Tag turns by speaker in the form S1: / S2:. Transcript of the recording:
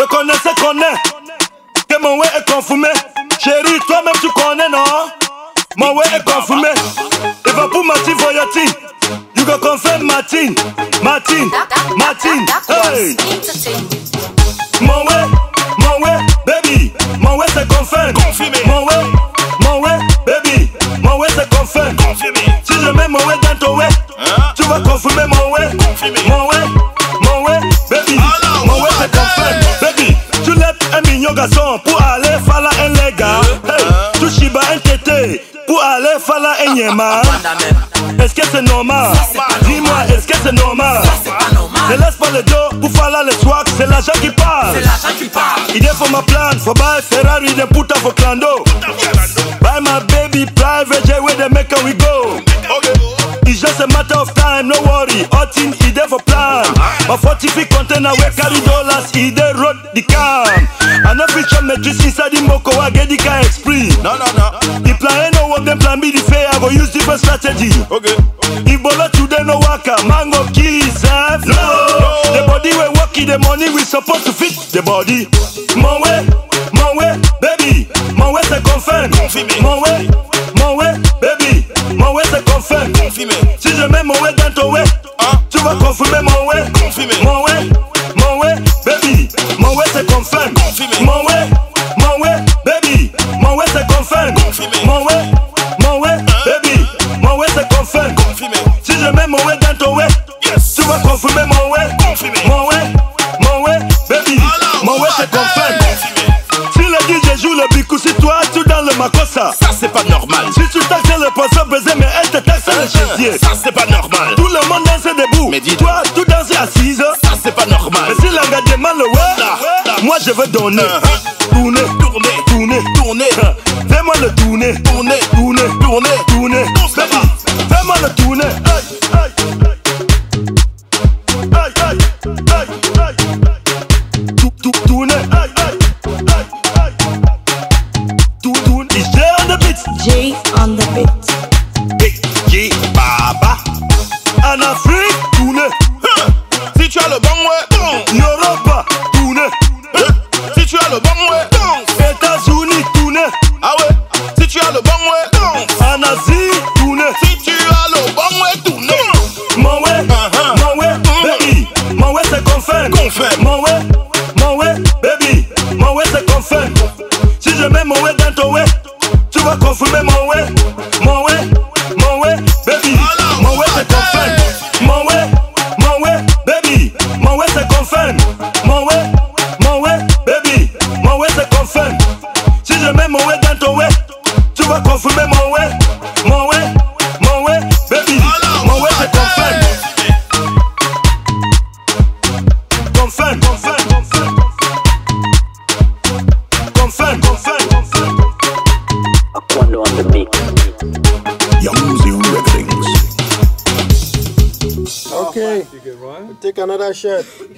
S1: connaissais, que mon way est confirmé. Chérie, toi-même tu connais, non? Mon way est confirmé. Et va pour Martin Voyati. You go confirm Martin. Hey. Mon way, baby. Mon way c'est confirmé. Mon way, baby. Mon way c'est confirmé. Si je mets mon way dans ton way, tu vas confirmer mon way. Mon way, baby. Mon way c'est confirmé. Baby, tu lèves un mignon garçon pour aller faire la un les gars. Hey, tu chiba un tété pour aller faire la un yéma. Est-ce que c'est normal? Dis-moi, est-ce que c'est normal? Ne laisse pas le dos pour faire là le swag, c'est l'argent qui parle. Idée for my plan, for buy Ferrari, then put up for Clando. Buy my baby private jet where they make we go. It's just a matter of time, no worry. All thing idée for plan. My 40 feet container we carry dollars, idée road the cam. I no feature matrix inside the moko, I get the car express. No. The plan no work, then plan B the fair, I go use different strategy. If bolo today no waka, mango kill himself. No, the body we working, the money we supposed to fit the body. Mon way, baby. Mon way c'est confirmé. Mon way, baby. Mon way c'est confirmé. Si je mets mon way dans ton way, tu vas confirmer mon way. Mon way, baby. Mon way c'est confirmé. Mon way, baby. Mon way c'est confirmé. Mon way, baby. Mon way c'est confirmé. Si je mets mon way dans ton way, tu vas confirmer mon way. Mon way, baby. Mon way c'est confirmé. Si le DJ joue le bicou, si toi tu dans le makossa,
S2: ça c'est pas normal.
S1: Si tu taxes le poisson baiser, mais elle te taxe le chétier,
S2: ça c'est pas normal.
S1: Tout le monde danse debout,
S2: mais dis
S1: toi tu danses assise,
S2: ça c'est pas normal.
S1: Mais si la gars demande le ouais, moi je veux donner. Tourner. Fais-moi le tourner. Baby, fais-moi le tourner. Tourner. It's J on the beat.
S3: J on the beat.
S1: Big G Baba. En Afrique, tourner.
S2: Si tu as le bon ouais, bon.
S1: Europa, tourner.
S2: Si tu as le bon ouais, bon.
S1: États-Unis, tourner.
S2: Ah ouais. Si tu as le bon ouais, bon.
S1: En Asie, tourner.
S2: Si tu as le bon ouais, tourner.
S1: Mon way, baby. Mon way c'est confirmé. Mon way, baby. Mon way c'est confirmé. Si je mets mon way dans ton way, tu vas confirmer mon way. Mon way, baby. Mon way c'est confirmé. Mon way, baby. Mon way c'est confirmé. Mon way, baby. Mon way c'est confirmé. Si je mets mon way dans ton way, tu vas confirmer mon way. Mon way, baby. Mon way c'est confirmé. Confirm.
S4: Aquando on the beat.
S5: Young Zoo Recordings.
S6: Okay, we'll take another shot.